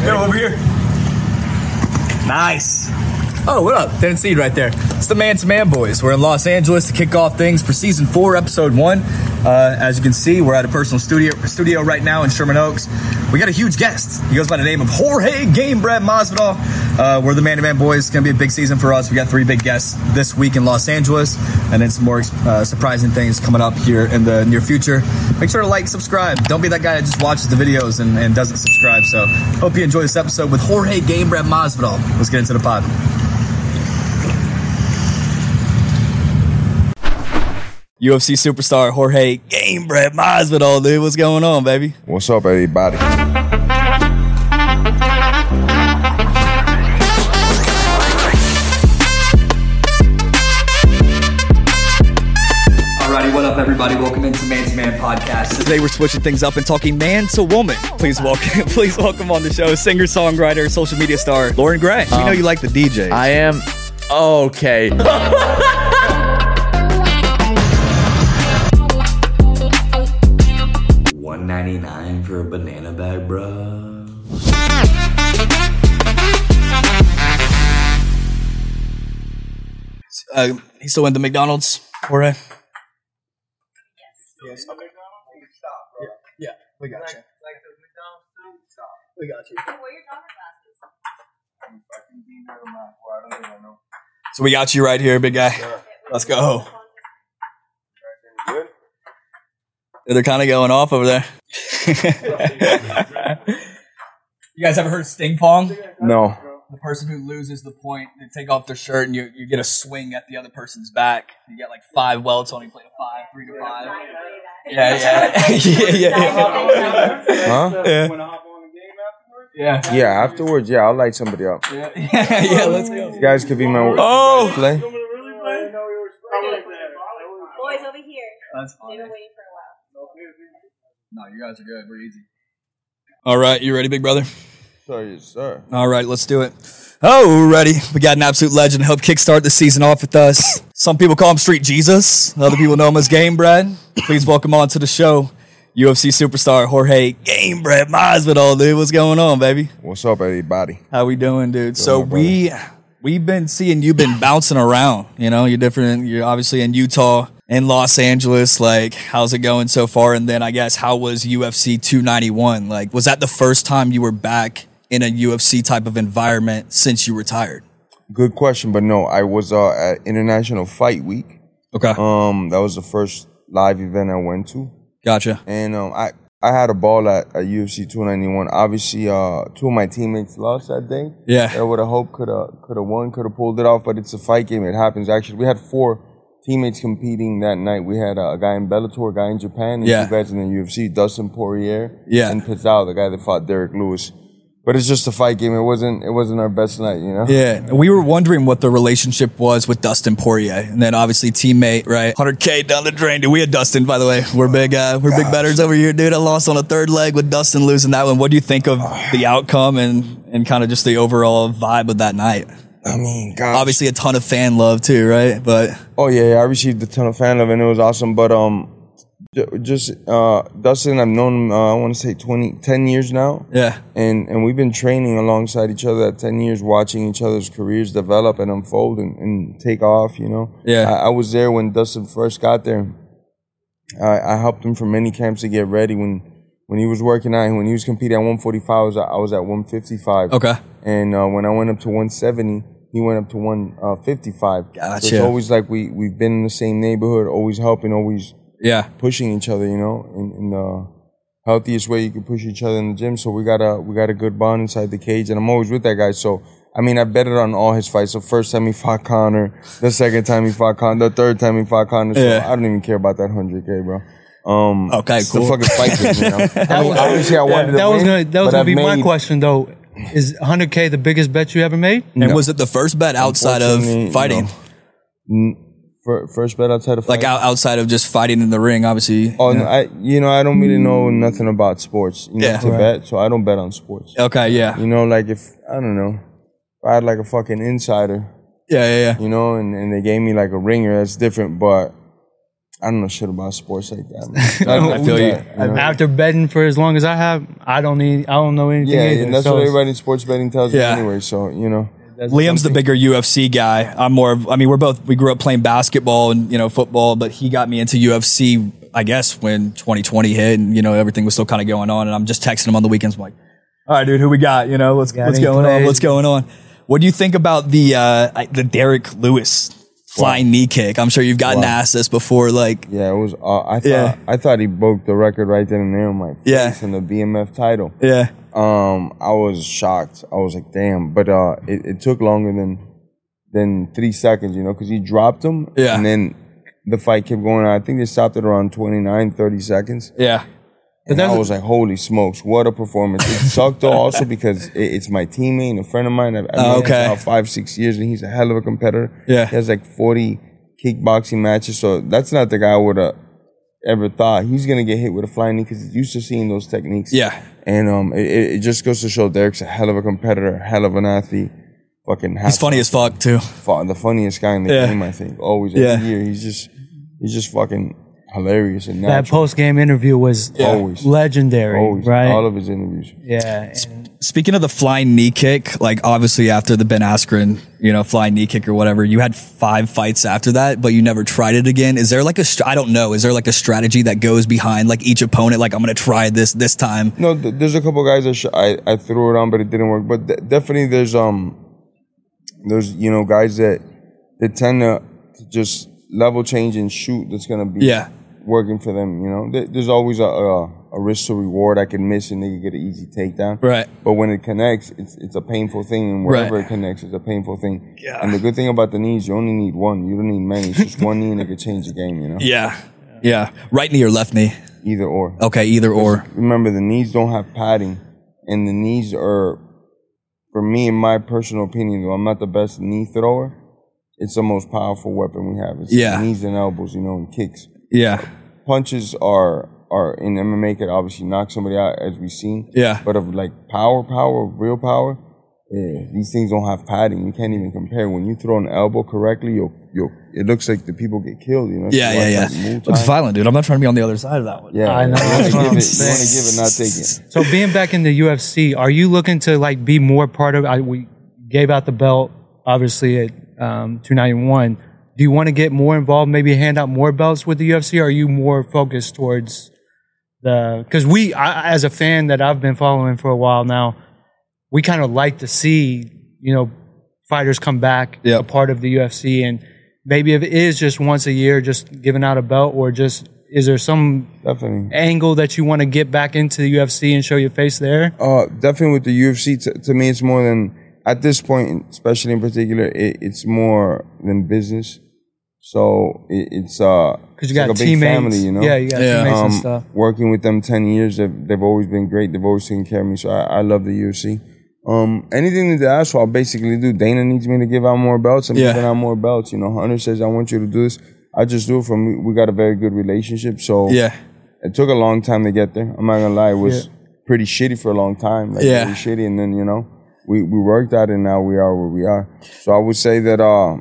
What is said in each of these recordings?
Yo, over here. Nice. Oh, what up? Tennessee right there. It's the Man to Man Boys. We're in Los Angeles to kick off things for season 4, episode 1. As you can see, we're at a personal studio right now in Sherman Oaks. We got a huge guest. He goes by the name of Jorge Gamebred Masvidal. We're the Man to Man Boys. It's going to be a big season for us. We got 3 big guests this week in Los Angeles, and then some more surprising things coming up here in the near future. Make sure to like, subscribe. Don't be that guy that just watches the videos and doesn't subscribe. So, hope you enjoy this episode with Jorge Gamebred Masvidal. Let's get into the pod. UFC superstar Jorge Gamebred Masvidal, dude. What's going on, baby? What's up, everybody? Alrighty, what up, everybody? Welcome into Man to Man Podcast. Today we're switching things up and talking man to woman. Please welcome on the show singer, songwriter, social media star Lauren Gray. We know you like the DJ. I am okay. $1.99 for a banana bag, bro. He's still in the McDonald's, Jorge? Yes. Okay. Stop, bro. Yeah, we got you. Like the McDonald's food? Stop. We got you. Where your glasses? So we got you right here, big guy. Sure. Let's go. Good? They're kind of going off over there. You guys ever heard of Sting Pong? No. The person who loses the point, they take off their shirt and you get a swing at the other person's back. You get like 5 welts on you play a 5, 3 to 5. Yeah. Huh? Yeah. Yeah, afterwards, yeah, I'll light somebody up. Yeah, let's go. You guys could be my play. Boys, over here. That's fine. They've been waiting for a while. No, you guys are good. We're easy. All right, you ready, big brother? Sorry, sir. All right, let's do it. Oh, ready. We got an absolute legend to help kickstart the season off with us. Some people call him Street Jesus. Other people know him as Gamebred. Please welcome on to the show, UFC superstar Jorge Gamebred Masvidal, dude. What's going on, baby? What's up, everybody? How we doing, dude? Good, So brother. we've been seeing you've been bouncing around. You know, you're different. You're obviously in Utah, in Los Angeles. Like, how's it going so far? And then I guess, how was UFC 291? Like, was that the first time you were back in a UFC type of environment since you retired? Good question, but no, I was at International Fight Week. Okay. That was the first live event I went to. Gotcha. And I had a ball at UFC 291. Obviously, 2 of my teammates lost that day. Yeah. I would have hoped could have won, could have pulled it off, but it's a fight game. It happens. Actually, we had 4 teammates competing that night. We had a guy in Bellator, a guy in Japan, and 2 guys in the UFC, Dustin Poirier and Pizarro, the guy that fought Derek Lewis. But it's just a fight game. It wasn't our best night, you know? Yeah. We were wondering what the relationship was with Dustin Poirier. And then obviously teammate, right? 100K down the drain. Dude, we had Dustin, by the way. We're big betters over here, dude. I lost on a 3rd leg with Dustin losing that one. What do you think of the outcome and kind of just the overall vibe of that night? I mean, gosh. Obviously a ton of fan love too, right? But oh yeah, I received a ton of fan love and it was awesome. But Dustin, I've known him, I want to say 10 years now. Yeah. And we've been training alongside each other at 10 years, watching each other's careers develop and unfold and take off, you know? Yeah. I was there when Dustin first got there. I helped him for many camps to get ready when he was working out. When he was competing at 145, I was at 155. Okay. And when I went up to 170, he went up to 155. Gotcha. So it's always like we've been in the same neighborhood, always helping, always pushing each other, you know, in the healthiest way you can push each other in the gym. So we got a good bond inside the cage, and I'm always with that guy. So I mean, I betted on all his fights. The first time he fought Conor, the second time he fought Conor, the third time he fought Conor. So I don't even care about that 100K, bro. Okay, cool. The fucking fight game, you know? I mean, obviously I wanted to win. That was gonna be my question, though. Is 100K the biggest bet you ever made? And was it the first bet outside of fighting? First bet outside of fighting? Like outside of just fighting in the ring, obviously. Oh, no, I don't really know nothing about sports, to bet, so I don't bet on sports. Okay, yeah. You know, like if I had like a fucking insider. Yeah. You know, and they gave me like a ringer, that's different, but I don't know shit about sports like that, man. I feel you. After betting for as long as I have, I don't know anything Yeah, either. and that's So what it's- everybody in sports betting tells me Yeah. anyway. So Liam's the bigger UFC guy. I'm more of, I mean, we grew up playing basketball and, football, but he got me into UFC, I guess, when 2020 hit and, everything was still kind of going on. And I'm just texting him on the weekends. I'm like, all right, dude, who we got? What's any going on? plays? What's going on? What do you think about the Derek Lewis flying knee kick? I'm sure you've gotten asked this before. Like, yeah, it was. Yeah. I thought he broke the record right then and there on my face Yeah. in the BMF title. yeah, I was shocked. I was like, damn. But it took longer than 3 seconds, because he dropped him. Yeah. And then the fight kept going on. I think they stopped it around 29, 30 seconds. yeah, And I was like, holy smokes, what a performance. It sucked though also because it's my teammate and a friend of mine. I've known him for about 5-6 years and he's a hell of a competitor. Yeah. He has like 40 kickboxing matches. So that's not the guy I would have ever thought he's going to get hit with a flying knee because he's used to seeing those techniques. yeah. And it just goes to show Derek's a hell of a competitor, hell of an athlete. Fucking He's funny as fuck too. the funniest guy in the Yeah. game, I think. Always, Yeah. every year. He's just fucking hilarious and that natural. post game interview was Always. legendary, Always. right? All of his interviews. Yeah. Speaking of the flying knee kick, like obviously after the Ben Askren, flying knee kick or whatever, you had 5 fights after that, but you never tried it again. Is there like I don't know, is there like a strategy that goes behind like each opponent? Like I'm going to try this time. No, there's a couple guys that I threw it on, but it didn't work. But definitely there's guys that tend to just level change and shoot. That's gonna be working for them. There's always a risk to reward. I can miss and they can get an easy takedown. Right. But when it connects, it's a painful thing, and wherever Right. it connects, it's a painful thing. Yeah. And the good thing about the knees, you only need one. You don't need many. It's just one knee, and it could change the game. Yeah. Yeah. Right knee or left knee? Either or. Okay, either or. Remember, the knees don't have padding, and the knees are, for me, in my personal opinion, though I'm not the best knee thrower, it's the most powerful weapon we have. It's knees and elbows, and kicks. Yeah. Punches are in MMA could obviously knock somebody out, as we've seen. Yeah. But of like power, real power, these things don't have padding. You can't even compare. When you throw an elbow correctly, it looks like the people get killed. Yeah. It's violent, dude. I'm not trying to be on the other side of that one. Yeah, I know. You want That's to what give I'm it, saying. not take it. So being back in the UFC, are you looking to like be more part of? We gave out the belt, obviously at 291. Do you want to get more involved? Maybe hand out more belts with the UFC? Or are you more focused towards because I, as a fan that I've been following for a while now, we kind of like to see fighters come back a part of the UFC, and maybe if it is just once a year, just giving out a belt, or just is there some Definitely. angle that you want to get back into the UFC and show your face there? Definitely with the UFC, to me, it's more than, at this point, especially in particular, it's more than business. So it's Because you got like a big teammates. family, Yeah, you got teammates and stuff. Working with them 10 years, they've always been great. They've always taken care of me. So I love the UFC. Anything that they ask for, I'll basically do. Dana needs me to give out more belts. I'm giving out more belts. Hunter says, I want you to do this. I just do it for me. We got a very good relationship. So it took a long time to get there. I'm not going to lie. It was pretty shitty for a long time. Really shitty. And then, we worked at it and now we are where we are. So I would say that,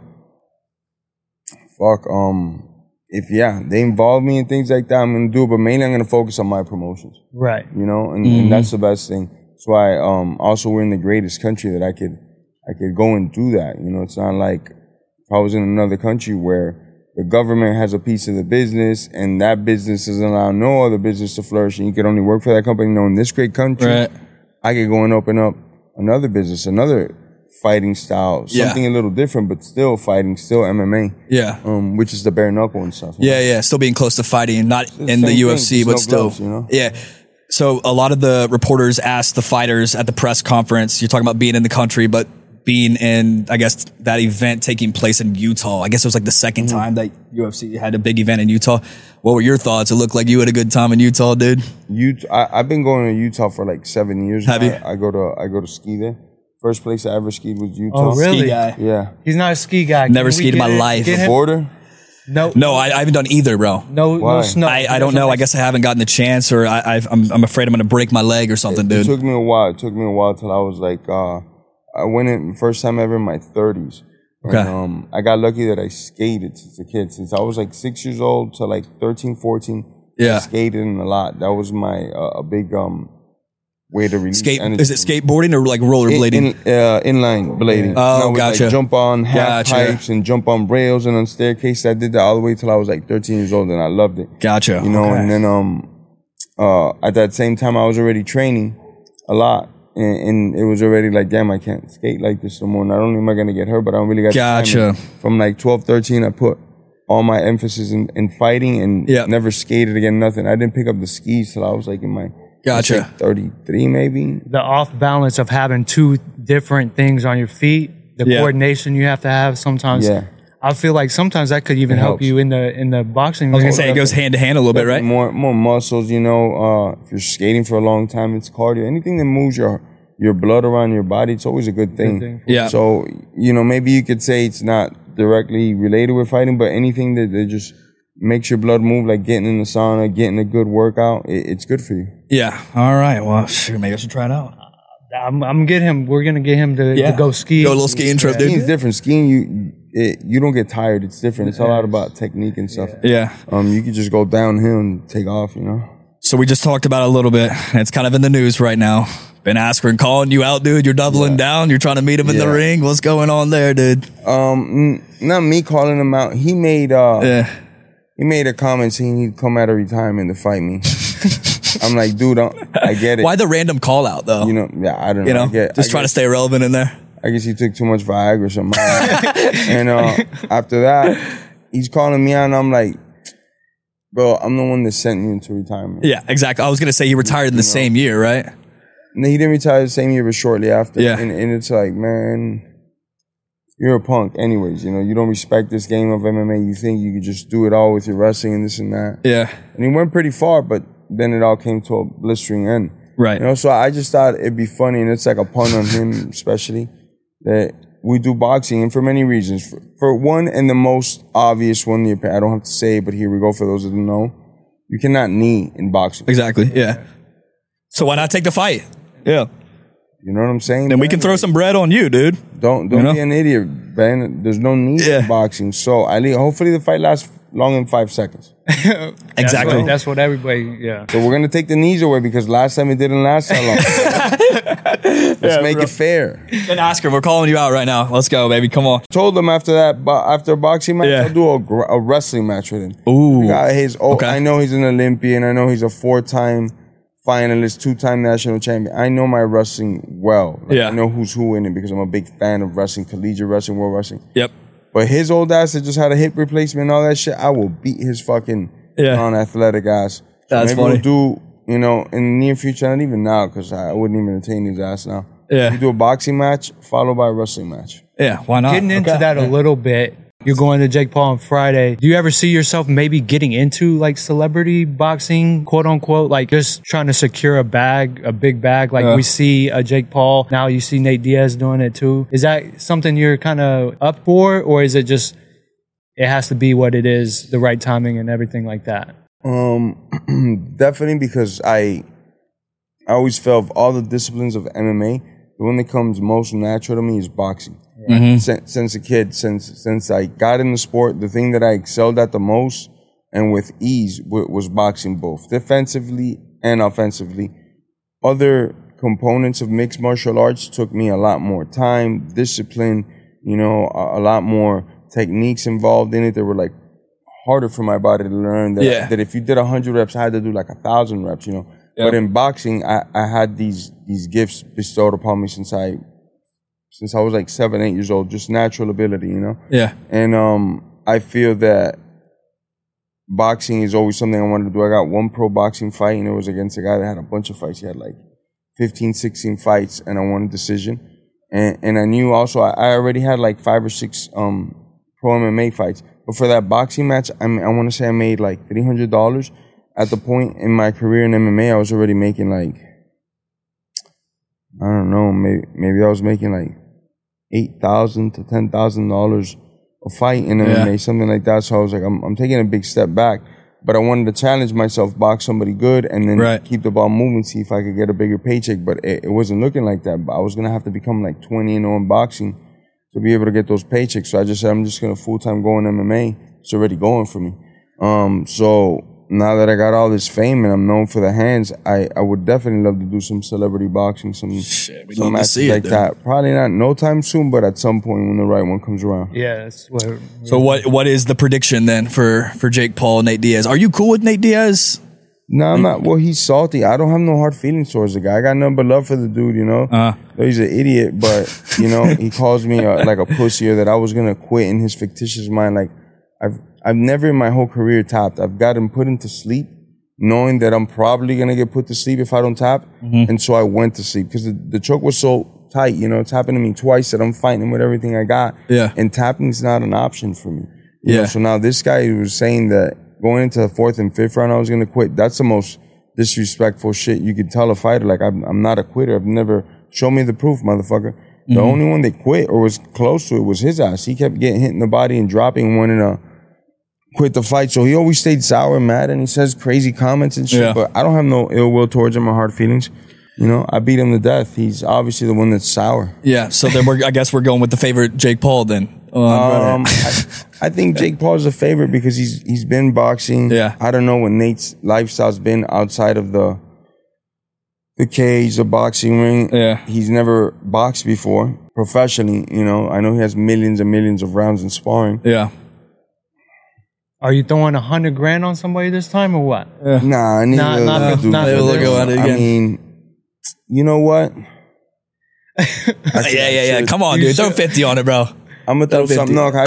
if they involve me in things like that, I'm gonna do it, but mainly I'm gonna focus on my promotions. Right. And that's the best thing. That's why also we're in the greatest country that I could go and do that. It's not like if I was in another country where the government has a piece of the business and that business doesn't allow no other business to flourish and you could only work for that company. In this great country, I could go and open up another business, another fighting style, something a little different, but still fighting, still MMA. Yeah. Which is the bare knuckle and stuff. Yeah. Still being close to fighting, not in the UFC, but still. Gloves, Yeah. So a lot of the reporters asked the fighters at the press conference, you're talking about being in the country, but being in, I guess, that event taking place in Utah. I guess it was like the second time that UFC had a big event in Utah. What were your thoughts? It looked like you had a good time in Utah, dude. I've been going to Utah for like 7 years. Have you? I go to ski there. First place I ever skied was Utah. Oh, really? Ski guy. Yeah. He's not a ski guy. Never Can we skied in get my it- life. get him- Border? No, I haven't done either, bro. no Why? snow. I don't know. I guess I haven't gotten the chance, or I'm afraid I'm going to break my leg or something, It dude. took me a while. It took me a while till I was like, I went in first time ever in my 30s. Okay. And, I got lucky that I skated since a kid. Since I was like 6 years old to like 13, 14. Yeah. I skated a lot. That was my a big way to release energy. Is it skateboarding or like rollerblading? Inline blading. Oh, And I would, gotcha. Like, jump on half Gotcha. pipes and jump on rails and on staircases. I did that all the way till I was like 13 years old, and I loved it. Gotcha. You know, Okay. and then at that same time, I was already training a lot. And it was already like, damn, I can't skate like this no more. Not only am I going to get hurt, but I don't really got the Gotcha. time. From like 12, 13, I put all my emphasis in fighting and never skated again, nothing. I didn't pick up the skis till I was like in my Gotcha. like 33 maybe. The off balance of having two different things on your feet, the coordination you have to have sometimes. Yeah. I feel like sometimes that could even help helps. you in the boxing. I was gonna say it goes hand to hand a little bit, right? More muscles, you know. If you're skating for a long time, it's cardio. Anything that moves your blood around your body, it's always a good thing. Yeah. So, you know, maybe you could say it's not directly related with fighting, but anything that just makes your blood move, like getting in the sauna, getting a good workout, it's good for you. Yeah. All right. Well, sure, maybe I should try it out. I'm getting him. We're gonna get him to go ski. Go a little skiing trip, dude. Skiing's different. Skiing, you don't get tired. It's different. It's all out about technique and stuff. Yeah. You could just go downhill and take off, you know. So we just talked about it a little bit. It's kind of in the news right now. Ben Askren calling you out, dude. You're doubling down. You're trying to meet him in the ring. What's going on there, dude? Not me calling him out. He made a comment saying he'd come out of retirement to fight me. I'm like, dude, I get it. Why the random call out though? You know, yeah, I don't know. You know, just trying to stay relevant in there. I guess he took too much Viagra or something. And after that, he's calling me out, and I'm like, bro, I'm the one that sent you into retirement. Yeah, exactly. I was gonna say he retired in the same year, right? And he didn't retire the same year, but shortly after. Yeah. And it's like, man, you're a punk. Anyways, you know, you don't respect this game of MMA. You think you could just do it all with your wrestling and this and that. Yeah. And he went pretty far, but then it all came to a blistering end. Right. You know, so I just thought it'd be funny, and it's like a pun on him especially, that we do boxing, and for many reasons. For one, and the most obvious one, I don't have to say it, but here we go for those that don't know. You cannot knee in boxing. Exactly. Yeah. So why not take the fight? Yeah. You know what I'm saying? Then we can throw some bread on you, dude. Don't You know? be an idiot, man. There's no need in boxing. So hopefully the fight lasts long in 5 seconds. Exactly. That's what everybody. Yeah. So we're gonna take the knees away because last time it didn't last that long. Let's make it fair. Ben Askren, we're calling you out right now. Let's go, baby. Come on. Told him after a boxing match, I'll do a wrestling match with him. Ooh. We got his. Okay. I know he's an Olympian. I know he's a 4-time finalist, 2-time national champion. I know my wrestling well. Like, I know who's who in it because I'm a big fan of wrestling, collegiate wrestling, world wrestling. Yep. But his old ass that just had a hip replacement and all that shit, I will beat his fucking non-athletic ass. So That's maybe funny. we'll do, you know, in the near future, not even now, because I wouldn't even entertain his ass now. Yeah. We do a boxing match followed by a wrestling match. Yeah. Why not? Getting into that a little bit. You're going to Jake Paul on Friday. Do you ever see yourself maybe getting into like celebrity boxing, quote unquote, like just trying to secure a big bag? Like we see Jake Paul. Now you see Nate Diaz doing it too. Is that something you're kind of up for, or is it just, it has to be what it is, the right timing and everything like that? Definitely, because I always felt of all the disciplines of MMA, the one that comes most natural to me is boxing. Since a kid, since I got in the sport, the thing that I excelled at the most and with ease was boxing, both defensively and offensively. Other components of mixed martial arts took me a lot more time, discipline, you know, a lot more techniques involved in it that were like harder for my body to learn. That if you did 100 reps, I had to do like 1,000 reps, you know. But in boxing, I had these gifts bestowed upon me since I was like 7, 8 years old, just natural ability, you know? Yeah. And I feel that boxing is always something I wanted to do. I got one pro boxing fight, and it was against a guy that had a bunch of fights. He had like 15, 16 fights, and I won a decision. And I knew also I already had like 5 or 6 pro MMA fights. But for that boxing match, I want to say I made like $300. At the point in my career in MMA, I was already making like, I don't know, maybe I was making like $8,000 to $10,000 a fight in MMA, something like that. So I was like, I'm taking a big step back, but I wanted to challenge myself, box somebody good, and then keep the ball moving, see if I could get a bigger paycheck. But it wasn't looking like that. But I was gonna have to become like 20-0 in boxing to be able to get those paychecks. So I just said, I'm just going to full-time go in MMA. It's already going for me. So now that I got all this fame and I'm known for the hands, I would definitely love to do some celebrity boxing, some matches like that. Probably not no time soon, but at some point when the right one comes around. Yeah, that's what. So what is the prediction then for Jake Paul, Nate Diaz? Are you cool with Nate Diaz? No, I'm not. Well, he's salty. I don't have no hard feelings towards the guy. I got nothing but love for the dude, you know. He's an idiot, but, you know, he calls me like a pussy, or that I was going to quit in his fictitious mind. Like, I've never in my whole career tapped. I've gotten put into sleep knowing that I'm probably going to get put to sleep if I don't tap. And so I went to sleep because the choke was so tight, you know. It's happened to me twice that I'm fighting with everything I got. Yeah. And tapping's not an option for me. You know? So now this guy was saying that going into the 4th and 5th round, I was going to quit. That's the most disrespectful shit you could tell a fighter. Like, I'm not a quitter. I've never... Show me the proof, motherfucker. The only one that quit or was close to it was his ass. He kept getting hit in the body and dropping, wanting to quit the fight. So he always stayed sour and mad, and he says crazy comments and shit. Yeah. But I don't have no ill will towards him or hard feelings. You know, I beat him to death. He's obviously the one that's sour. Yeah, so then I guess we're going with the favorite Jake Paul then. I think Jake Paul's a favorite because he's been boxing. Yeah. I don't know what Nate's lifestyle's been outside of the cage, the boxing ring. Yeah. He's never boxed before professionally, you know. I know he has millions and millions of rounds in sparring. Yeah. Are you throwing $100,000 on somebody this time or what? Nah, I need to do that. I mean, you know what? Yeah. Come on, dude. Throw 50 on it, bro. I'm gonna throw something. No,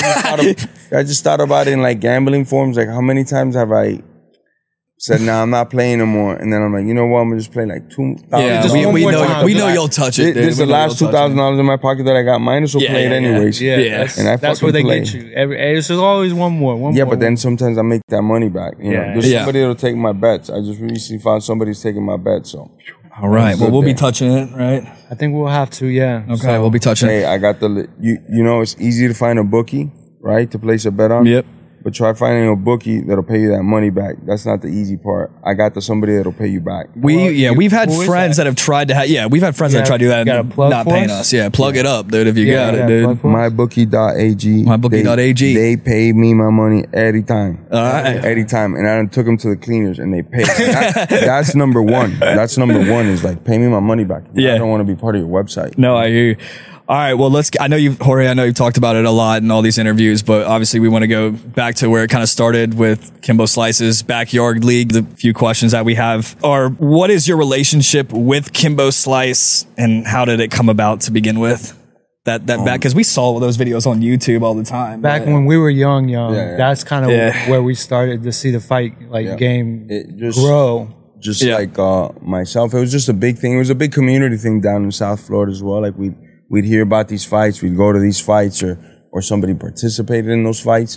I just thought about it in like gambling forms. Like, how many times have I said, nah, I'm not playing no more, and then I'm like, you know what? I'm gonna just play like $2,000. Yeah, we know you'll touch it. This is the last $2,000 in my pocket that I got minus, so play it anyways. Yeah. And that's where they get you. There's always one more. But then sometimes I make that money back. You know, there's somebody that'll take my bets. I just recently found somebody's taking my bets. So, all right. Well, we'll be touching it, right? I think we'll have to. Yeah. Okay, so, we'll be touching it. Hey, I got you know, it's easy to find a bookie, right, to place a bet on. Yep. But try finding a bookie that'll pay you that money back. That's not the easy part. I got somebody that'll pay you back. We've had friends that have tried to we've had friends that tried to do that and not paying us. Yeah, plug it up, dude, if you got it, dude. MyBookie.ag. MyBookie.ag. They paid me my money every time. All right. Every time. And I took them to the cleaners and they paid. That's number one. That's number one is like, pay me my money back. I don't want to be part of your website. No, I hear you. All right, well, I know you've talked about it a lot in all these interviews, but obviously we want to go back to where it kind of started with Kimbo Slice's Backyard League. The few questions that we have are, what is your relationship with Kimbo Slice and how did it come about to begin with? That back, because we saw those videos on YouTube all the time. Back when we were young, that's kind of where we started to see the fight game grow. Just like myself, it was just a big thing. It was a big community thing down in South Florida as well. Like we'd hear about these fights, we'd go to these fights, or somebody participated in those fights.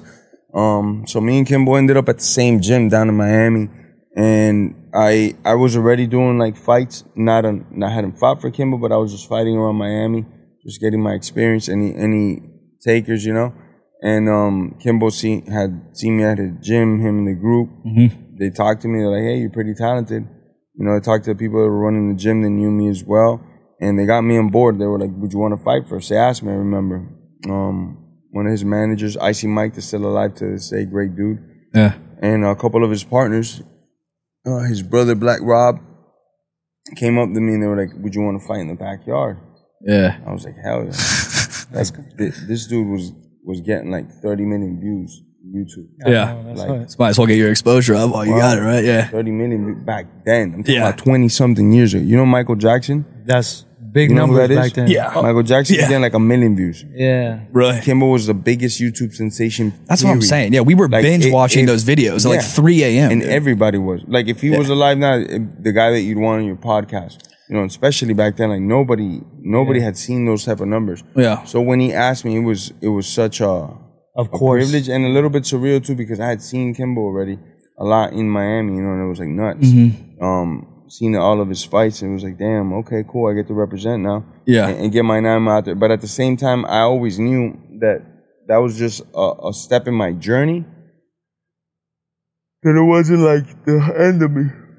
So me and Kimbo ended up at the same gym down in Miami, and I was already doing like fights. I hadn't fought for Kimbo, but I was just fighting around Miami, just getting my experience. Any takers, you know? And Kimbo had seen me at his gym, him and the group. Mm-hmm. They talked to me. They're like, "Hey, you're pretty talented." You know, I talked to the people that were running the gym that knew me as well. And they got me on board. They were like, "Would you want to fight for us?" They asked me, I remember. One of his managers, Icy Mike, that's still alive to this day, great dude. Yeah. And a couple of his partners, his brother, Black Rob, came up to me and they were like, "Would you want to fight in the backyard?" Yeah. I was like, hell yeah. This dude was getting like 30 million views on YouTube. Yeah. Might as well get your exposure up while you got it, right? Yeah. 30 million back then. I'm talking about 20-something years ago. You know Michael Jackson? That's big numbers back then. Yeah. Michael Jackson was getting like 1 million views. Yeah. Really? Kimbo was the biggest YouTube sensation. That's what I'm saying. Yeah, we were binge watching those videos at like 3 a.m. And everybody was. Like, if he was alive now, the guy that you'd want on your podcast, you know, especially back then, like nobody had seen those type of numbers. Yeah. So when he asked me, it was such a privilege and a little bit surreal too, because I had seen Kimbo already a lot in Miami, you know, and it was like nuts. Mm-hmm. Seen all of his fights, and it was like, damn, okay, cool, I get to represent now. Yeah. And get my name out there. But at the same time, I always knew that was just a step in my journey. That it wasn't like the end of me.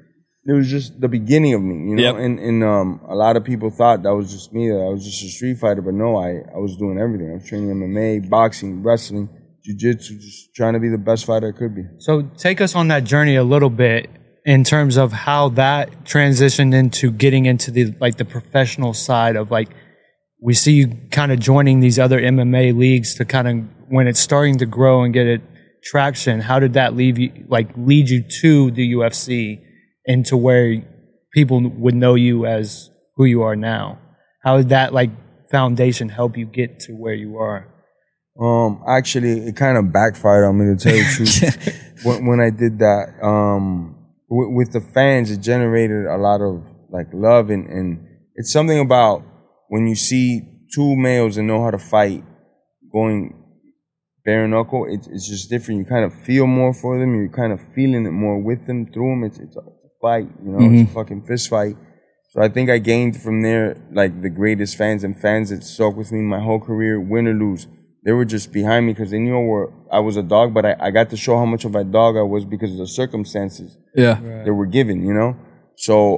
it was just the beginning of me, you know. And a lot of people thought that was just me, that I was just a street fighter, but no, I was doing everything. I was training MMA, boxing, wrestling, jiu-jitsu, just trying to be the best fighter I could be. So take us on that journey a little bit in terms of how that transitioned into getting into the professional side of we see you kind of joining these other MMA leagues to kind of when it's starting to grow and get it traction. How did that lead you to the UFC and to where people would know you as who you are now? How did that foundation help you get to where you are? Actually, it kind of backfired on me, to tell you the truth. When I did that, with the fans, it generated a lot of love, and it's something about when you see two males that know how to fight going bare knuckle, it's just different. You kind of feel more for them. You're kind of feeling it more with them, through them. It's a fight, you know. It's a fucking fist fight. So I think I gained from there the greatest fans, and fans that stuck with me my whole career, win or lose. They were just behind me because they knew I was a dog, but I got to show how much of a dog I was because of the circumstances that were given, you know? So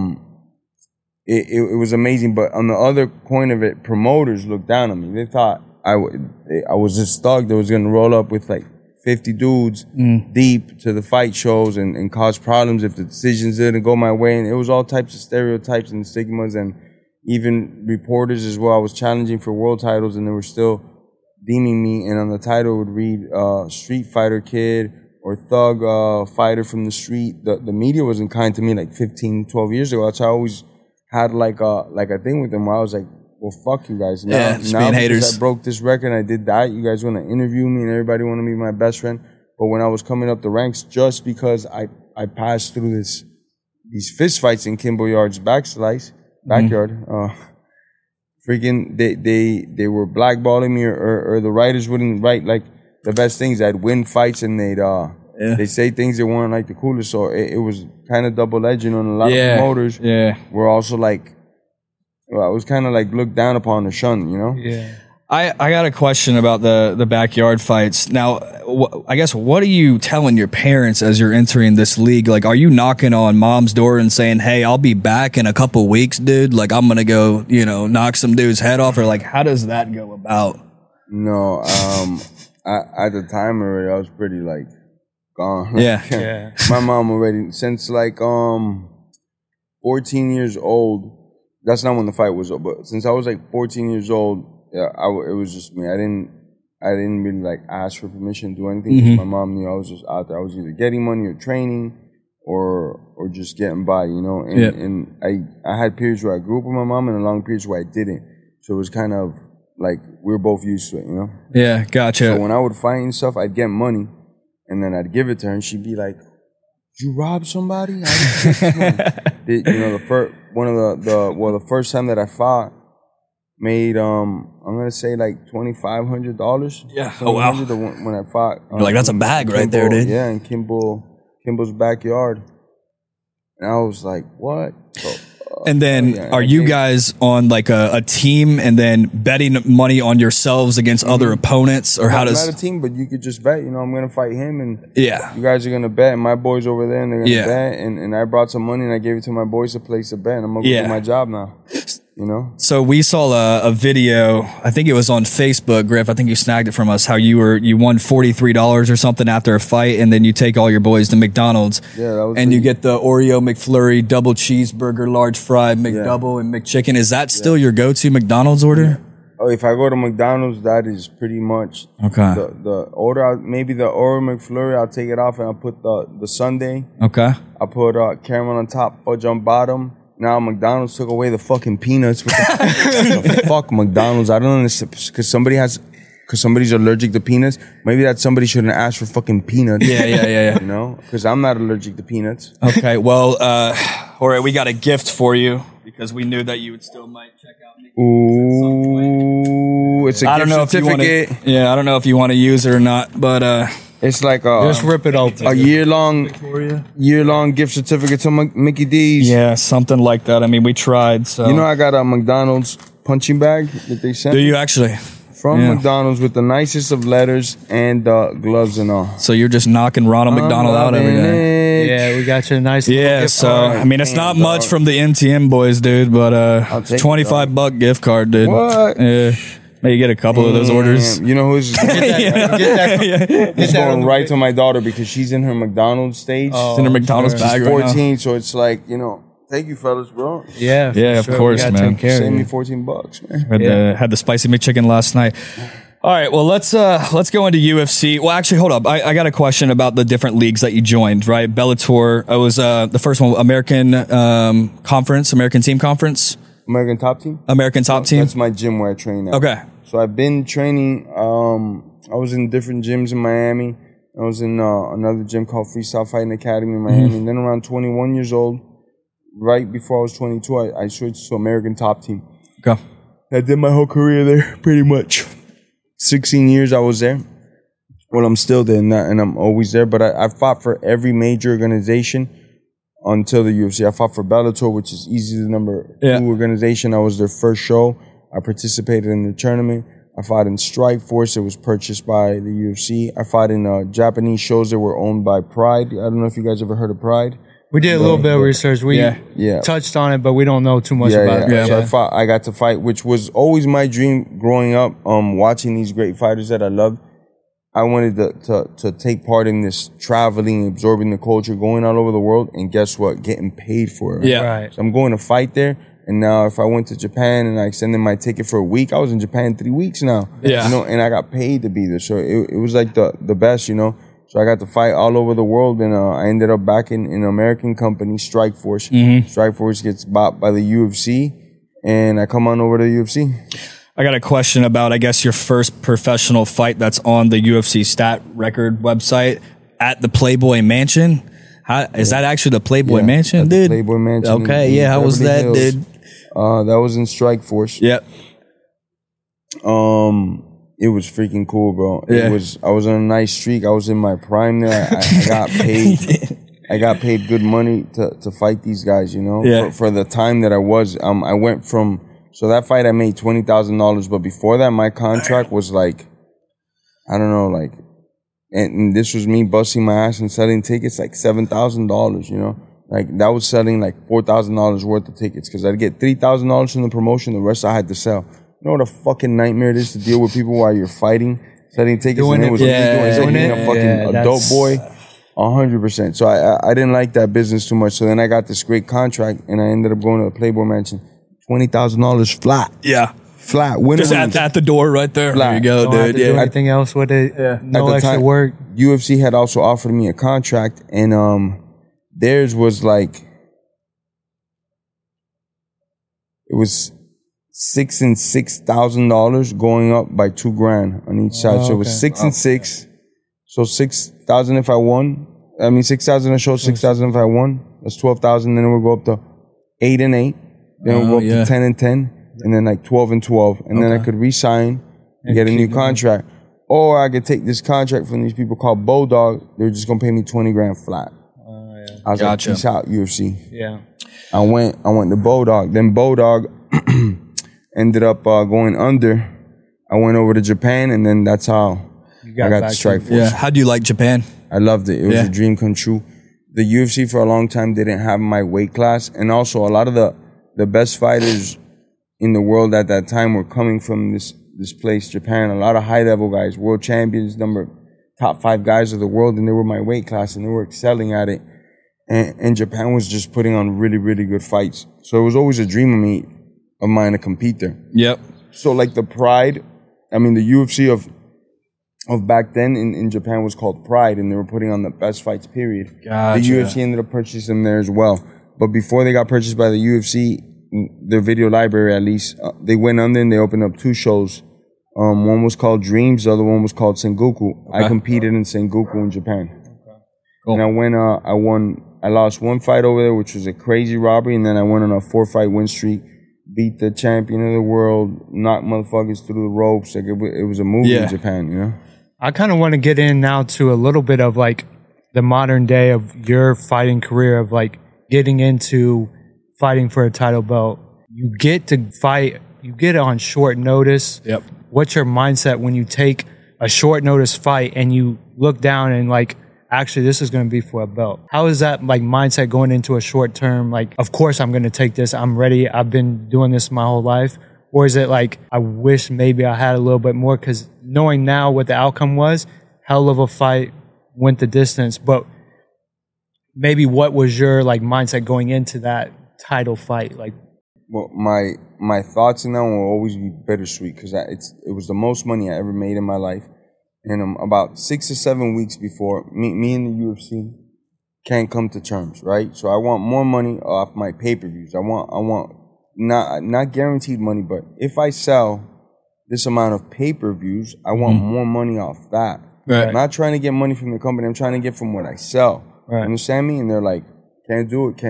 it was amazing. But on the other point of it, promoters looked down on me. They thought I was this thug that was going to roll up with 50 dudes deep to the fight shows and cause problems if the decisions didn't go my way. And it was all types of stereotypes and stigmas, and even reporters as well. I was challenging for world titles and they were still deeming me, and on the title would read street fighter kid or thug fighter from the street. The media wasn't kind to me 15, 12 years ago. That's how I always had a thing with them where I was like, well, fuck you guys. Now being haters. I broke this record and I did that, you guys want to interview me and everybody want to be my best friend. But when I was coming up the ranks, just because I passed through these fist fights in Kimbo Yard's backyard, freaking they were blackballing me, or the writers wouldn't write the best things. I'd win fights and they'd say things that weren't the coolest. So it was kind of double-edged, and a lot of promoters were also I was kind of looked down upon or shunned, you know? Yeah. I got a question about the backyard fights. Now, I guess, what are you telling your parents as you're entering this league? Are you knocking on mom's door and saying, hey, I'll be back in a couple weeks, dude? I'm going to go, knock some dude's head off? Or how does that go about? No, at the time already, I was pretty gone. Yeah. My mom already, since 14 years old, that's not when the fight was over, but since I was 14 years old, it was just me. I didn't really ask for permission to do anything. My mom knew I was just out there. I was either getting money or training or just getting by, you know. And I had periods where I grew up with my mom and long periods where I didn't. So it was kind of we were both used to it, you know. Yeah, gotcha. So when I would fight and stuff, I'd get money and then I'd give it to her and she'd be like, "Did you rob somebody?" The first time that I fought, made I'm gonna say $2,500. Yeah. Oh wow. When I fought, that's a bag right there, dude. Yeah, in Kimbo's backyard, and I was like, what? So, and then are you guys on a team and then betting money on yourselves against other opponents, or how does? Not a team, but you could just bet. You know, I'm gonna fight him, and you guys are gonna bet. And my boys over there, and they're gonna bet. And I brought some money and I gave it to my boys to place a bet. And I'm gonna do my job now. You know? So we saw a video, I think it was on Facebook, Griff, I think you snagged it from us, how you won $43 or something after a fight, and then you take all your boys to McDonald's. Yeah, that was and you get the Oreo McFlurry, double cheeseburger, large fry, McDouble, and McChicken. Is that still your go-to McDonald's order? Oh, if I go to McDonald's, that is pretty much the order. Maybe the Oreo McFlurry, I'll take it off and I'll put the sundae. Okay. I'll put caramel on top, fudge on bottom. Now McDonald's took away the fucking peanuts. What the fuck McDonald's? I don't understand. Because somebody's allergic to peanuts. Maybe that somebody shouldn't ask for fucking peanuts. Yeah. You know? Because I'm not allergic to peanuts. Okay, well, all right, we got a gift for you because we knew that you would still might check out. Ooh, it's a gift certificate. I don't know if you want to use it or not, but it's just rip it open. A year-long gift certificate to Mickey D's. Yeah, something like that. I mean, we tried. So I got a McDonald's punching bag that they sent. Do you actually? From Yeah. McDonald's with the nicest of letters and gloves and all. So you're just knocking Ronald McDonald out every day. Yeah, we got you a nice little Yeah, gift so card. I mean, it's not Damn, much dog. from the MTM boys, dude, but take it, $25 gift card, dude. What? Yeah, maybe get a couple of those orders. Damn, you know who's Get that going on right to my daughter because she's in her McDonald's stage. It's in a McDonald's She's bag right 14, so it's like, you know, thank you, fellas, bro. Yeah, for Yeah, of sure. course, We gotta man. take care of Save you. me $14, man. now. Had the spicy McChicken last night. All right, well let's go into UFC. Well, actually, hold up. I got a question about the different leagues that you joined. Right, Bellator. I was the first one, American Conference, American Team Conference, American Top Team? American Top Team. That's my gym where I train now. Okay. So I've been training. I was in different gyms in Miami. I was in another gym called Freestyle Fighting Academy in Miami. And then around 21 years old, right before I was 22, I switched to American Top Team. Okay. I did my whole career there, pretty much. 16 years I was there. Well, I'm still there, and I'm always there. But I fought for every major organization until the UFC. I fought for Bellator, which is easily the number 2 organization. I was their first show. I participated in the tournament. I fought in Strikeforce. It was purchased by the UFC. I fought in Japanese shows that were owned by Pride. I don't know if you guys ever heard of Pride. We did a little bit of research. We Yeah. touched on it, but we don't know too much about it. So I got to fight, which was always my dream growing up. Watching these great fighters that I loved, I wanted to take part in this traveling, absorbing the culture, going all over the world, and guess what? Getting paid for it. Yeah. Right. So I'm going to fight there, and now if I went to Japan and I extended my ticket for a week, I was in Japan 3 weeks now. Yeah. You know, and I got paid to be there, so it was like the best, you know. So I got to fight all over the world, and I ended up back in an American company, Strikeforce. Strikeforce gets bought by the UFC, and I come on over to the UFC. I got a question about, I guess, your first professional fight that's on the UFC stat record website at the Playboy Mansion. Is that actually the Playboy Mansion, at the dude? Playboy Mansion. Okay, in how was Beverly that, Hills. dude? That was in Strikeforce. Yep. It was freaking cool, bro. Yeah. I was on a nice streak. I was in my prime there. I got paid. I got paid good money to fight these guys, you know, Yeah. for the time that I was. I went from, so that fight I made $20,000, but before that my contract was like, I don't know, like, and this was me busting my ass and selling tickets like $7,000, you know, like that was selling like $4,000 worth of tickets because I'd get $3,000 from the promotion, the rest I had to sell. You know what a fucking nightmare it is to deal with people while you're fighting, selling tickets, Doing and it, it was yeah, it's like doing being it, a fucking yeah, adult that's- boy. 100%. So I didn't like that business too much. So then I got this great contract, and I ended up going to the Playboy Mansion, $20,000 flat, Yeah. flat. Winner Just at the door right there. There you go, Don't have dude. to do Yeah. anything else with it. No At the extra time, work. UFC had also offered me a contract, and theirs was like, it was $6,000 and $6,000 going up by $2,000 on each side. So it was 6 and 6. So 6,000 if I won. I mean 6,000 a show, 6,000 if I won. That's 12,000. Then it would go up to 8 and 8. Then it would go up to 10 and 10, and then like 12 and 12, and then I could re-sign and get a new contract, or I could take this contract from these people called Bodog. They're just gonna pay me $20,000 flat. I was Gotcha. like, peace out, UFC. Yeah. I went to Bodog. Then Bodog ended up going under. I went over to Japan, and then that's how I got back to to- Strikeforce. Yeah. How do you like Japan? I loved it. It was Yeah. a dream come true. The UFC for a long time didn't have my weight class, and also a lot of the best fighters in the world at that time were coming from this place, Japan. A lot of high level guys, world champions, top 5 guys of the world, and they were my weight class, and they were excelling at it. And Japan was just putting on really, really good fights. So it was always a dream of mine to compete there. Yep. So like the Pride, I mean the UFC of back then in Japan was called Pride, and they were putting on the best fights, period. Gotcha. The UFC ended up purchasing them there as well. But before they got purchased by the UFC, their video library at least, they went under and they opened up 2 shows. One was called Dreams, the other one was called Sengoku. I competed in Sengoku in Japan. Cool. And I lost 1 fight over there, which was a crazy robbery, and then I went on a 4-fight win streak, beat the champion of the world, knocked motherfuckers through the ropes. Like it was a movie in Japan, you know? I kind of want to get in now to a little bit of like the modern day of your fighting career, of like getting into fighting for a title belt. You get to fight, you get it on short notice. Yep. what's your mindset when you take a short notice fight and you look down and like, actually, this is going to be for a belt? How is that like mindset going into a short term? Like, of course I'm going to take this. I'm ready. I've been doing this my whole life. Or is it like, I wish maybe I had a little bit more, because knowing now what the outcome was, hell of a fight, went the distance, but maybe what was your like mindset going into that title fight? Like, well, my thoughts in that one will always be bittersweet, because it was the most money I ever made in my life. And about 6 or 7 weeks before, me and the UFC can't come to terms, right? So I want more money off my pay-per-views. I want not guaranteed money, but if I sell this amount of pay-per-views, I want more money off that. Right. I'm not trying to get money from the company. I'm trying to get from what I sell. Right. You understand me? And they're like, can't do it.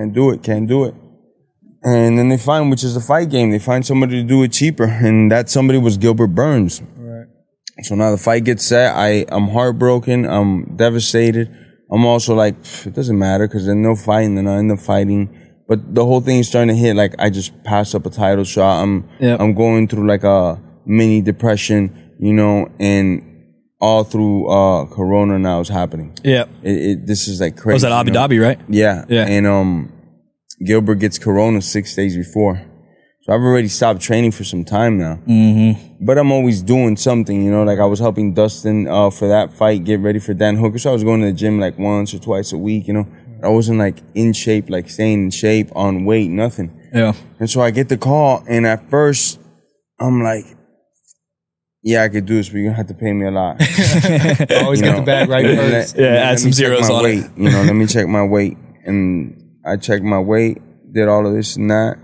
And then they find, which is a fight game, they find somebody to do it cheaper. And that somebody was Gilbert Burns. right. So now the fight gets set. I'm heartbroken. I'm devastated. I'm also like, it doesn't matter, because there's no fighting. Then I end up fighting. But the whole thing is starting to hit like I just passed up a title shot. I'm going through like a mini depression, you know, and all through Corona now is happening. Yeah. This is like crazy. Was that Abu Dhabi, right? Yeah. Yeah. And Gilbert gets Corona 6 days before. So I've already stopped training for some time now. Mm-hmm. But I'm always doing something, you know, like I was helping Dustin for that fight, get ready for Dan Hooker. So I was going to the gym like once or twice a week, you know. I wasn't like in shape, like staying in shape, on weight, nothing. Yeah. And so I get the call, and at first I'm like, yeah, I could do this, but you're gonna have to pay me a lot. Always get the bag right first. Add some zeros on weight. it. You know, let me check my weight. And I checked my weight, did all of this and that.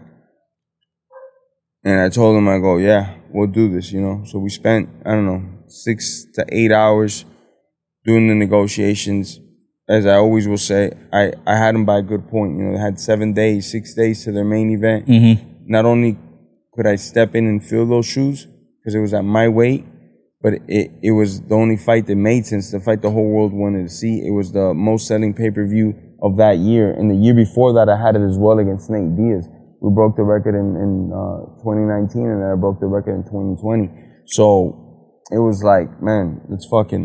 And I told him, I go, yeah, we'll do this, you know. So we spent, I don't know, 6 to 8 hours doing the negotiations. As I always will say, I had them by a good point. You know, they had 6 days to their main event. Mm-hmm. Not only could I step in and fill those shoes, because it was at my weight, but it was the only fight that made sense, the fight the whole world wanted to see. It was the most selling pay-per-view of that year. And the year before that, I had it as well against Nate Diaz. We broke the record in 2019, and then I broke the record in 2020. So it was like, man, let's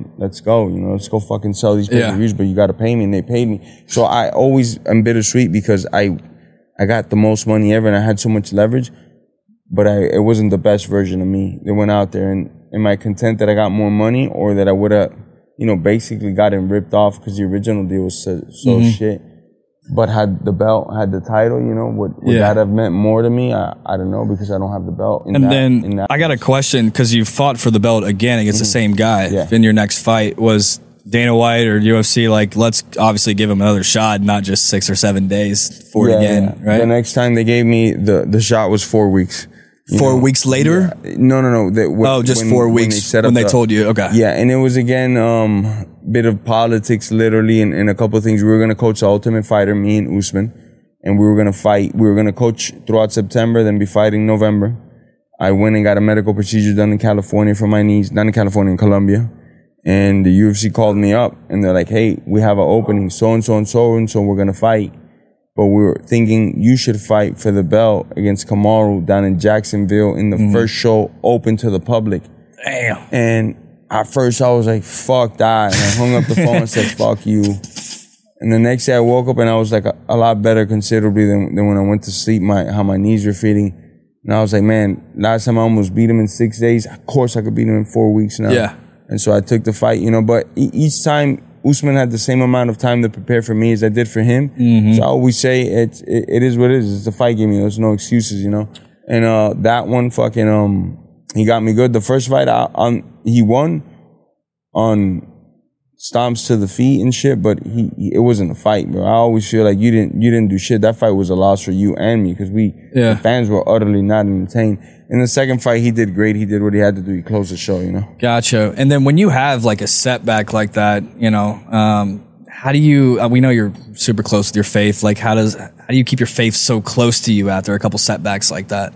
go, you know, let's go fucking sell these pay-per-views, but you got to pay me, and they paid me. So I always am bittersweet, because I got the most money ever, and I had so much leverage, but it wasn't the best version of me that went out there. And am I content that I got more money, or that I would have, you know, basically gotten ripped off because the original deal was so shit? But had the belt, had the title, you know, would that have meant more to me? I don't know, because I don't have the belt. Then I got a question, because you fought for the belt again against the same guy in your next fight. Was Dana White or UFC like, let's obviously give him another shot, not just 6 or 7 days for it again, right? The next time they gave me the shot was 4 weeks. 4 weeks later? Yeah. No. Just 4 weeks when they told you. Okay. Yeah, and it was again bit of politics, literally, and a couple of things. We were gonna coach the Ultimate Fighter, me and Usman, and we were gonna fight. We were gonna coach throughout September, then be fighting November. I went and got a medical procedure done in California for my knees, not in California, in Colombia. And the UFC called me up, and they're like, "Hey, we have an opening, so and so and so and so. We're gonna fight." But we were thinking you should fight for the belt against Kamaru down in Jacksonville in the first show open to the public. Damn. And at first I was like, fuck that. And I hung up the phone and said, fuck you. And the next day I woke up and I was like a lot better considerably than when I went to sleep, how my knees were feeling. And I was like, man, last time I almost beat him in 6 days. Of course I could beat him in 4 weeks now. Yeah. And so I took the fight, you know, but each time Usman had the same amount of time to prepare for me as I did for him. So I always say it is what it is. It's a fight game, you know. There's no excuses, you know. And that one fucking he got me good. The first fight he won on stomps to the feet and shit, but it wasn't a fight, bro. I always feel like you didn't do shit. That fight was a loss for you and me, because the fans were utterly not entertained. In the second fight, he did great. He did what he had to do. He closed the show, you know. Gotcha. And then when you have like a setback like that, you know, how do you? We know you're super close with your faith. Like, how do you keep your faith so close to you after a couple setbacks like that?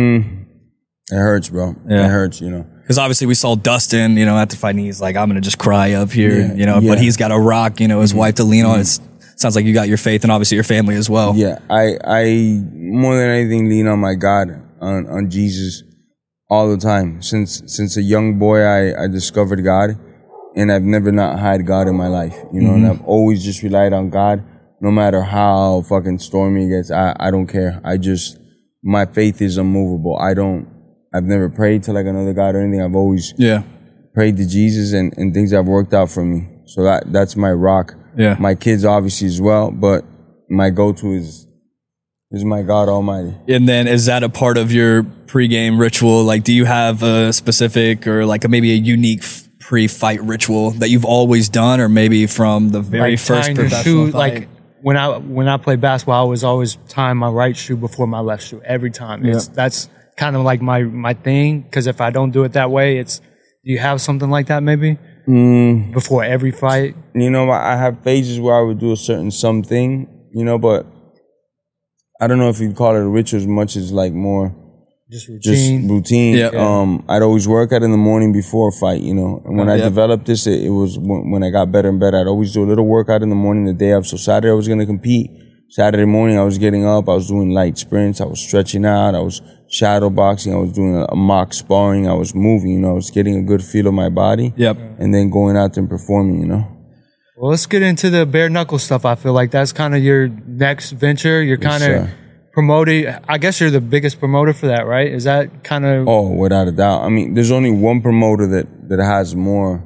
It hurts, bro. Yeah. It hurts, you know. Because obviously we saw Dustin, you know, after fighting, he's like, I'm going to just cry up here, you know, but he's got a rock, you know, his wife to lean on. It sounds like you got your faith and obviously your family as well. Yeah, I more than anything lean on my God, on Jesus. all the time. Since a young boy, I discovered God, and I've never not had God in my life, you know, and I've always just relied on God, no matter how fucking stormy it gets. I don't care. My faith is unmovable. I've never prayed to like another God or anything. I've always prayed to Jesus, and things have worked out for me. So that's my rock. Yeah. My kids obviously as well, but my go-to is my God Almighty. And then is that a part of your pregame ritual? Like, do you have a specific or like maybe a unique pre-fight ritual that you've always done, or maybe from the very like first professional fight? Like when I play basketball, I was always tying my right shoe before my left shoe every time. That's kind of like my thing, because if I don't do it that way, do you have something like that maybe? Before every fight? You know, I have phases where I would do a certain something, you know, but I don't know if you'd call it a ritual as much as like more just routine. Yep. I'd always work out in the morning before a fight, you know, and when I developed this, it was when I got better and better. I'd always do a little workout in the morning the day of. So Saturday I was going to compete. Saturday morning I was getting up, I was doing light sprints, I was stretching out, I was shadow boxing, I was doing a mock sparring, I was moving, you know, I was getting a good feel of my body. Yep. And then going out there and performing, you know. Well, let's get into the bare knuckle stuff. I feel like that's kind of your next venture. You're kind of promoting. I guess you're the biggest promoter for that, right? Is that kind of? Oh, without a doubt. I mean, there's only one promoter that has more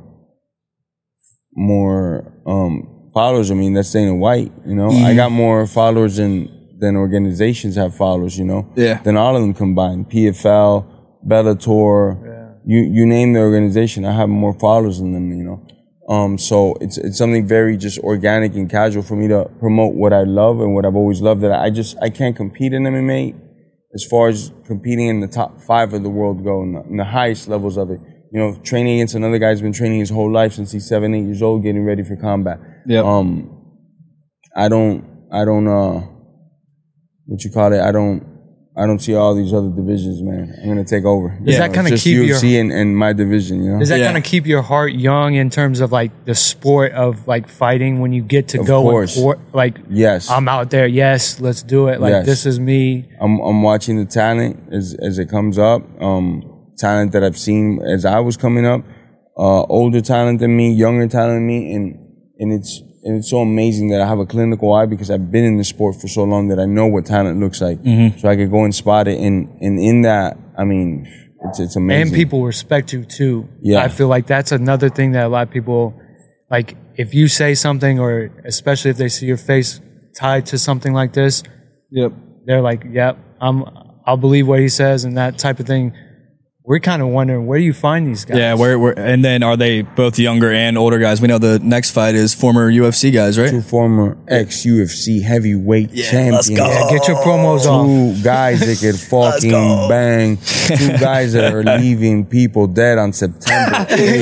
followers. I mean, that's Dana White. You know, I got more followers than organizations have followers. You know, than all of them combined. PFL, Bellator, you name the organization, I have more followers than them. You know. So it's something very just organic and casual for me to promote what I love and what I've always loved, that I can't compete in MMA as far as competing in the top 5 of the world go, in the highest levels of it. You know, training against another guy who's been training his whole life since he's 7, 8 years old, getting ready for combat. Yep. I don't see all these other divisions, man. I'm gonna take over. Does that kind of keep UFC and my division, you know? Does that kind of keep your heart young in terms of like the sport of like fighting, when you get to Of go course. like Yes. I'm out there, yes, let's do it. Like this is me. I'm watching the talent as it comes up. Talent that I've seen as I was coming up, older talent than me, younger talent than me, and it's so amazing that I have a clinical eye, because I've been in the sport for so long that I know what talent looks like. So I could go and spot it, and in that, I mean, it's amazing. And people respect you too. Yeah. I feel like that's another thing that a lot of people, like if you say something, or especially if they see your face tied to something like this, they're like, yep, I'll believe what he says, and that type of thing. We're kind of wondering, where do you find these guys? Yeah, and then are they both younger and older guys? We know the next fight is former UFC guys, right? 2 former ex-UFC heavyweight champions. Yeah, get your promos off. 2 guys that could fucking bang. 2 guys that are leaving people dead on September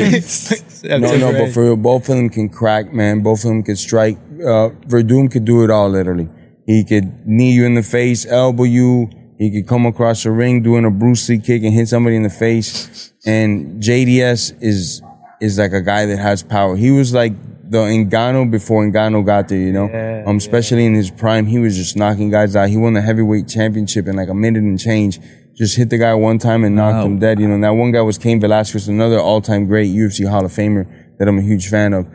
8th. No, but for real, both of them can crack, man. Both of them can strike. Verdum could do it all, literally. He could knee you in the face, elbow you. He could come across the ring doing a Bruce Lee kick and hit somebody in the face. And JDS is like a guy that has power. He was like the Ngannou before Ngannou got there, you know? Especially in his prime, he was just knocking guys out. He won the heavyweight championship in like a minute and change. Just hit the guy one time and knocked him dead, you know? And that one guy was Cain Velasquez, another all-time great UFC Hall of Famer that I'm a huge fan of.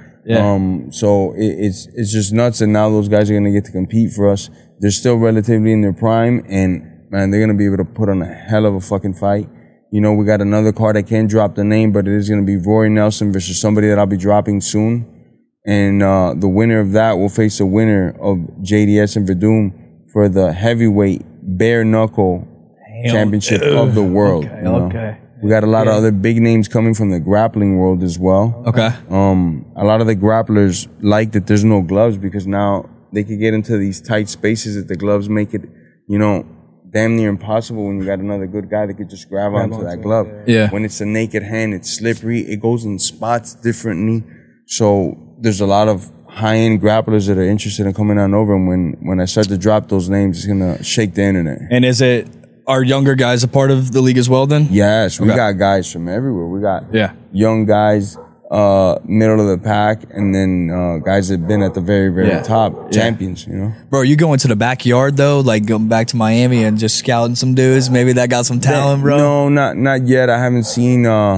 So it's just nuts, and now those guys are going to get to compete for us. They're still relatively in their prime, and man, they're going to be able to put on a hell of a fucking fight. You know, we got another card. I can't drop the name, but it is going to be Rory Nelson versus somebody that I'll be dropping soon. And the winner of that will face the winner of JDS and Verdum for the heavyweight bare knuckle championship of the world. Okay. We got a lot of other big names coming from the grappling world as well. Okay. A lot of the grapplers like that there's no gloves, because now they could get into these tight spaces that the gloves make it, you know, damn near impossible when you got another good guy that could just grab onto that glove. Yeah. When it's a naked hand, it's slippery. It goes in spots differently. So there's a lot of high-end grapplers that are interested in coming on over. And when I start to drop those names, it's going to shake the internet. And are younger guys a part of the league as well then? Yes. We got guys from everywhere. We got young guys middle of the pack, and then guys that have been at the very, very top, champions, you know. Bro, you going to the backyard though? Like going back to Miami and just scouting some dudes? Maybe that got some talent, bro? No, not yet. I haven't seen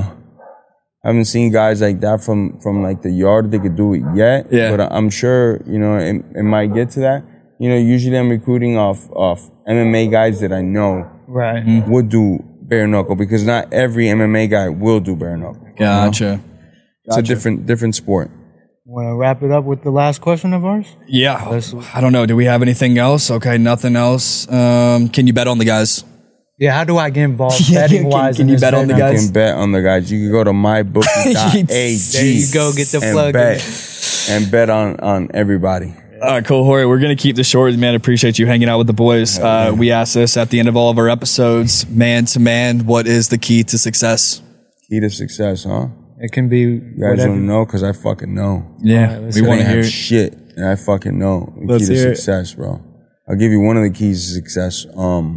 guys like that from like the yard that could do it yet. Yeah. But I'm sure, you know, it might get to that. You know, usually I'm recruiting off MMA guys that I know would do bare knuckle, because not every MMA guy will do bare knuckle. Gotcha. You know? It's a different sport. Want to wrap it up with the last question of ours? Yeah. I don't know. Do we have anything else? Okay, nothing else. Can you bet on the guys? Yeah, how do I get involved betting wise? Can you bet on the guys? You can bet on the guys. You can go to mybookie.ag. There you go, get the plug. And bet on everybody. All right, cool, Jorge. We're going to keep this short, man. Appreciate you hanging out with the boys. We ask this at the end of all of our episodes, man to man, what is the key to success? Key to success, huh? It can be You guys whatever. don't know because I fucking know. Yeah, we want to hear it. Shit, and I fucking know. The Let's key to hear it. success, bro. I'll give you one of the keys to success.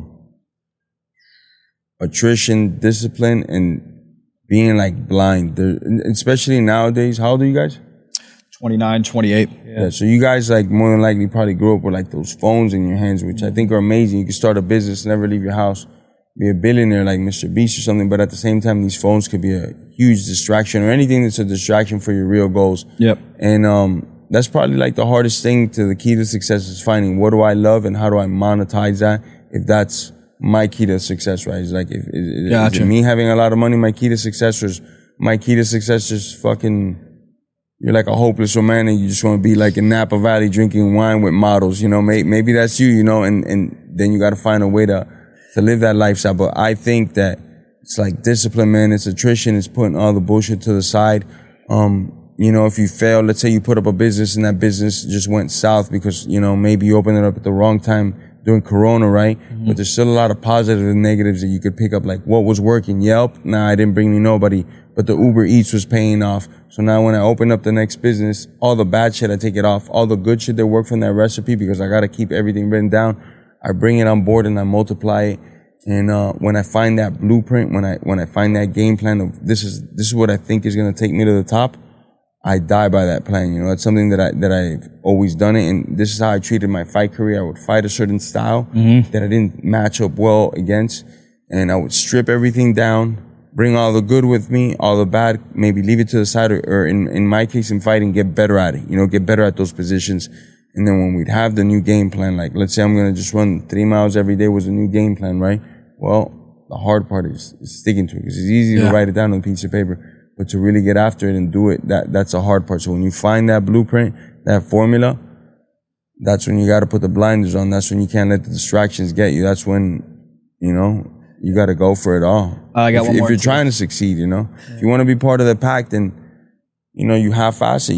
Attrition, discipline, and being like blind. Especially nowadays. How old are you guys? 29, 28. Yeah, so you guys like more than likely probably grew up with like those phones in your hands, which I think are amazing. You can start a business, never leave your house, be a billionaire like Mr. Beast or something, but at the same time, these phones could be a huge distraction, or anything that's a distraction for your real goals. Yep. And that's probably like the hardest thing to the key to success is finding what do I love and how do I monetize that, if that's my key to success, right? It's like, is it me having a lot of money my key to success, or is my key to success just fucking... You're like a hopeless romantic. You just want to be like in Napa Valley drinking wine with models, you know, maybe that's you, you know, and then you got to find a way to live that lifestyle. But I think that it's like discipline, man. It's attrition. It's putting all the bullshit to the side. You know, if you fail, let's say you put up a business and that business just went south because, you know, maybe you opened it up at the wrong time during Corona, right? Mm-hmm. But there's still a lot of positives and negatives that you could pick up. Like what was working? Yelp? Nah, I didn't bring me nobody. But the Uber Eats was paying off. So now when I open up the next business, all the bad shit, I take it off. All the good shit that worked from that recipe, because I got to keep everything written down, I bring it on board and I multiply it. And when I find that blueprint, when I find that game plan of this is what I think is going to take me to the top, I die by that plan. You know, it's something that I've always done it. And this is how I treated my fight career. I would fight a certain style that I didn't match up well against. And I would strip everything down, bring all the good with me, all the bad, maybe leave it to the side, or in my case in fighting, get better at it, you know, get better at those positions. And then when we'd have the new game plan, like let's say I'm going to just run 3 miles every day was a new game plan, right? Well, the hard part is sticking to it, because it's easy to write it down on a piece of paper, but to really get after it and do it, that's the hard part. So when you find that blueprint, that formula, that's when you got to put the blinders on. That's when you can't let the distractions get you. That's when, you know, you got to go for it all. I got one more. If you're trying to succeed, you know, if you want to be part of the pack, then, you know, you half-ass it.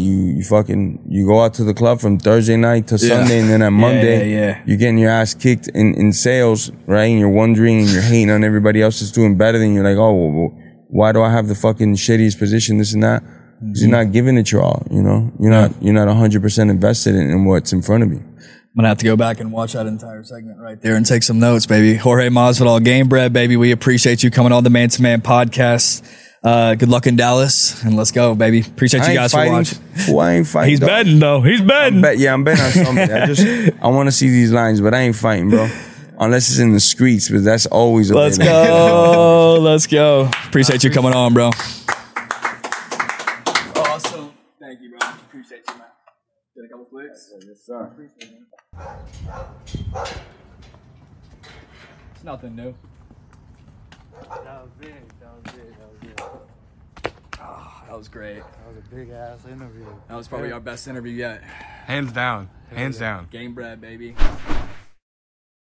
You go out to the club from Thursday night to Sunday, and then on Monday, you're getting your ass kicked in sales, right? And you're wondering and you're hating on everybody else that's doing better than you. You're like, oh, well, why do I have the fucking shittiest position, this and that? Because you're not giving it your all, you know? You're not 100% invested in what's in front of you. I'm going to have to go back and watch that entire segment right there and take some notes, baby. Jorge Masvidal, Game Bread, baby. We appreciate you coming on the Man to Man podcast. Good luck in Dallas, and let's go, baby. Appreciate you guys for watching. I ain't fighting. He's betting, though. He's betting. I'm betting on something. I want to see these lines, but I ain't fighting, bro. Unless it's in the streets, but that's always a Let's go. Let's go. Appreciate you coming on, bro. Awesome. Thank you, bro. Appreciate you, man. Get a couple flicks? Yes, sir. It's nothing new. That was big. Oh, that was great. That was a big ass interview. That was probably our best interview yet. Hands down. Hands down. Game Bread, baby.